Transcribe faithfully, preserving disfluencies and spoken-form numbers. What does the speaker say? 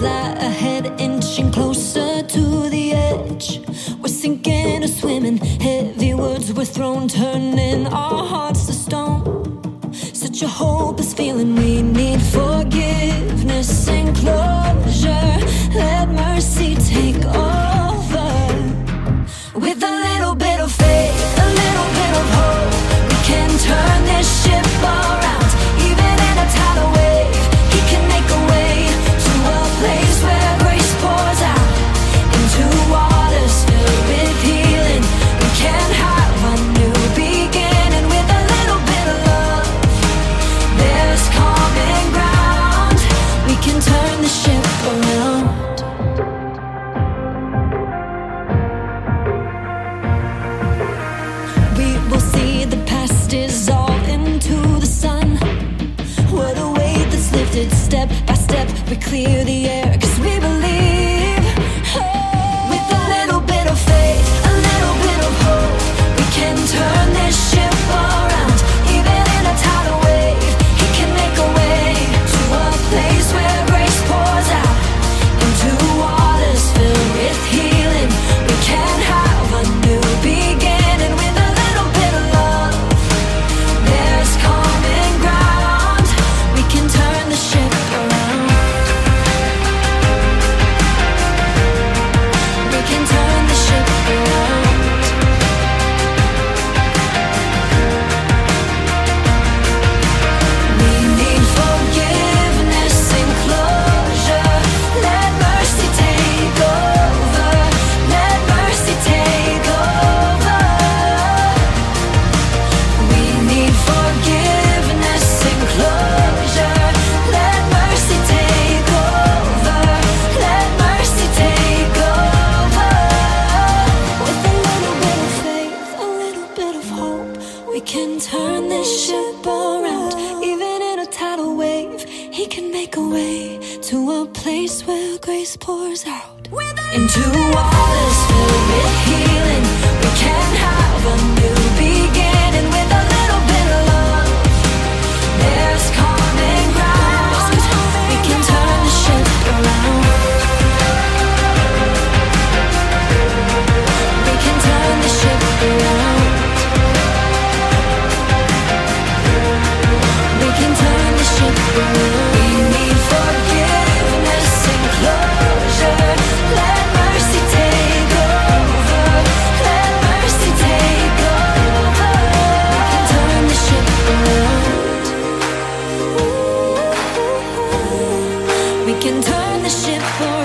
lie ahead, inching closer to the edge. We're sinking or swimming, heavy words were thrown, turning our hearts to stone. Such a hopeless feeling, we need forgiveness and closure. Let mercy take over. With a little bit of faith, a little bit of hope, we can turn this ship around. Even in a tidal wave, He can make a way to a place where grace pours out into waters filled with healing. We can have a new beginning. With a little bit of love, there's common ground. We can turn the ship around. We will see the past dissolve into the sun. What a weight that's lifted, step by step we clear the air, 'cause we believe. Oh, with a little bit of faith, a little bit of hope, we can turn this ship around. Even in a tidal wave, He can make a way to a place where grace pours out into waters filled with healing. We can have a new beginning. With a little bit of love, there's common ground. We can turn the ship around. We can turn the ship around. We need forgiveness and closure. Let mercy take over. Let mercy take over. We need forgiveness and closure. Let mercy take over. Let mercy take over. With a little bit of faith, a little bit of hope, we can turn this ship around. Even in a tidal wave, He can make a way to a place where grace pours out into waters filled with healing. We can have a new beginning. With a little bit of love, there's common ground. We can turn the ship around. We can turn the ship around. We can turn the ship around. We need forgiveness and closure. Let mercy take over. Let mercy take over. We can turn the ship around. We can turn the ship around.